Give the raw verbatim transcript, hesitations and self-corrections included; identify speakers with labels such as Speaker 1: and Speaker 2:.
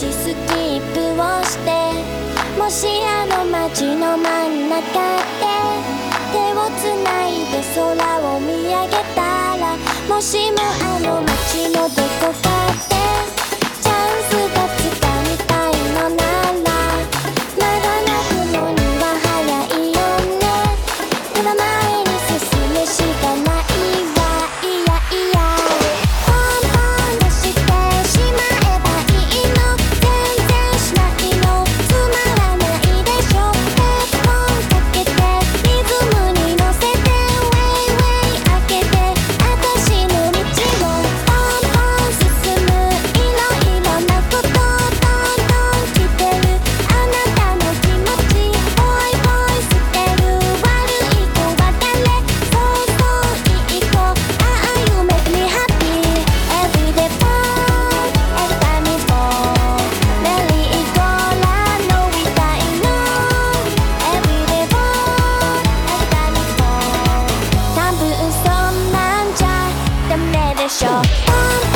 Speaker 1: スキップをして、もしあの街の真ん中で手をつないで空を見上げたら、もしもあの街のどこかでチャンスがつかみたいのなら、まだ泣くのには早いよね。ただ前に進むしかないわ。いやいやポンポン出してしまえばいいの。全然しないのつまらないでしょ。ヘッドホンかけてリズムに乗せてウェイウェイ開けて、私の道をポンポン進む。いろいろなことどんどん来てる。あなたの気持ちボイボイ捨てる。悪い子は誰？そうそういい子。ああ You make me happy everyday fun every time it's fall。 メリーゴーランドみたいの everyday fun every time it's fall。多分そんなんじゃダメでしょ。ポン